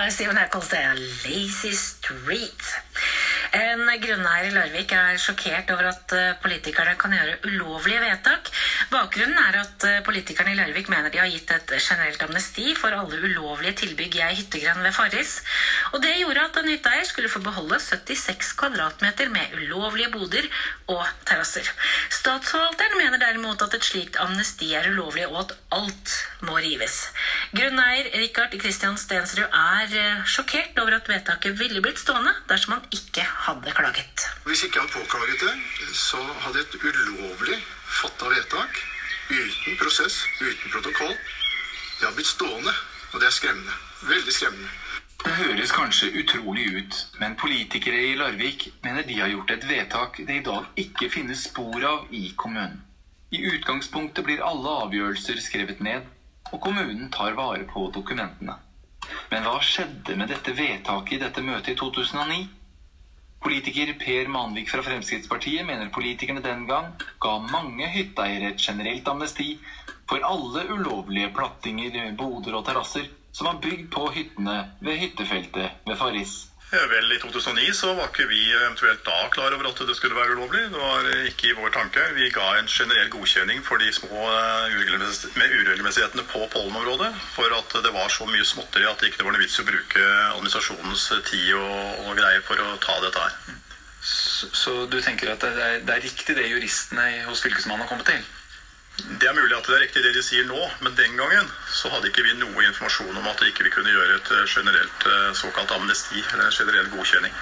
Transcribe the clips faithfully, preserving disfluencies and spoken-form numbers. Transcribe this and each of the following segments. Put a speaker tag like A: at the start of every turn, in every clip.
A: Steven Eccles, det er Lazy Street. En grunneier i Larvik er sjokkert over at politikerne kan gjøre ulovlige vedtak. Bakgrunnen er at politikerne i Larvik mener de har gitt et generelt amnesti for alle ulovlige tilbygg i hyttegrend ved Farris. Og det gjorde at en hytteeier skulle få beholde syttiseks kvadratmeter med ulovlige boder og terrasser. Statsforvalteren mener derimot at et slikt amnesti er ulovlig og at alt må rives. Grunneier Rikard Kristian Stensrud er sjokkert over at vedtaket ville blitt stående dersom han ikke hadde klaget.
B: Hvis ikke han påklaget det, så hadde et ulovlig fattet vedtak, uten prosess, uten protokoll, det har blitt stående, og det er skremmende. Veldig skremmende.
C: Det høres kanskje utrolig ut, men politikere i Larvik mener de har gjort et vedtak det i dag ikke finnes spor av i kommunen. I utgangspunktet blir alle avgjørelser skrevet ned, og kommunen tar vare på dokumentene. Men hva skjedde med dette vedtaket i dette møtet i to tusen og ni? Politiker Per Manvik fra Fremskrittspartiet mener politikerne den gang ga mange hytteeiere et generelt amnesti for alle ulovlige plattinger, boder og terrasser som var bygd på hyttene ved hyttefeltet ved Farris.
D: Vel, i to tusen og ni så var ikke vi eventuelt da klar over at det skulle være ulovlig. Det var ikke i vår tanke. Vi ga en generell godkjenning for de små med uregelmessighetene på pollenområdet, for at det var så mye småtteri at det ikke var noe vits å bruke administrasjonens tid og, og greier for å ta dette her.
C: Så, så du tenker at det er, det er riktig det juristene hos fylkesmannen har kommet til?
D: Det er mulig at det er riktig det de sier nå, men den gangen så hadde ikke vi noe informasjon om at vi ikke kunne gjøre et generelt såkalt amnesti, eller en generell godkjenning.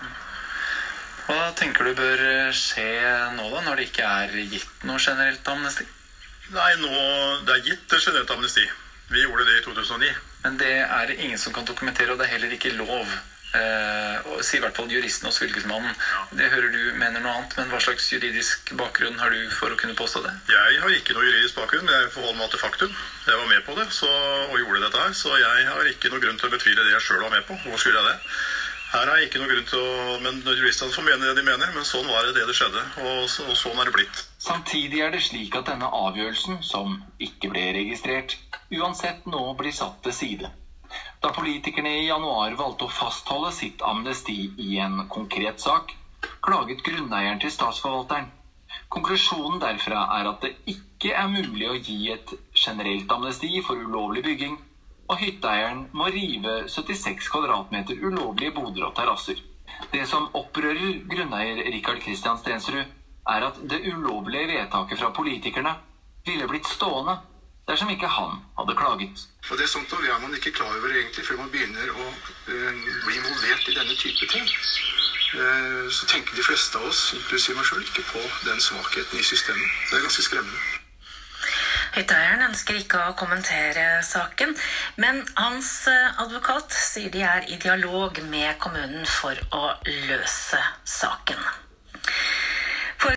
C: Hva tenker du bør skje nå da, når det ikke er gitt noe generelt amnesti?
D: Nei, nå det er gitt et generelt amnesti. Vi gjorde det i to tusen og ni.
C: Men det er det ingen som kan dokumentere, og det er heller ikke lov. Eh, og sier i hvert fall juristen hos fylkesmannen. Ja. Det hører du mener noe annet, men hva slags juridisk bakgrunn har du for å kunne påstå det?
D: Jeg har ikke noe juridisk bakgrunn, jeg forholder meg til faktum. Jeg var med på det så, og gjorde dette her, så jeg har ikke noe grunn til å betvile det jeg selv var med på. Hvor skulle jeg det? Her har jeg ikke noe grunn til å, men juristene får mene det de mener, men sånn var det det det skjedde, og, så, og sånn er det blitt.
C: Samtidig er det slik at denne avgjørelsen, som ikke ble registrert, uansett nå blir satt til side. Da politikerne i januar valgte å fastholde sitt amnesti i en konkret sak, klaget grunneieren til statsforvalteren. Konklusjonen derfra er at det ikke er mulig å gi et generelt amnesti for ulovlig bygging, og hytteeieren må rive syttiseks kvadratmeter ulovlige boder og terrasser. Det som opprører grunneier Rikard Kristian Stensrud er at det ulovlige vedtaket fra politikerne ville blitt stående dersom ikke han hadde klaget.
B: Og det er sånt og det er man ikke klar over egentlig før man begynner å uh, bli involvert i denne type ting. Uh, så tenker de fleste av oss, inklusive meg selv, ikke på den svakheten i systemet. Det er ganske skremmende.
A: Hytteeieren ønsker ikke å kommentere saken, men hans advokat sier de er i dialog med kommunen for å løse saken.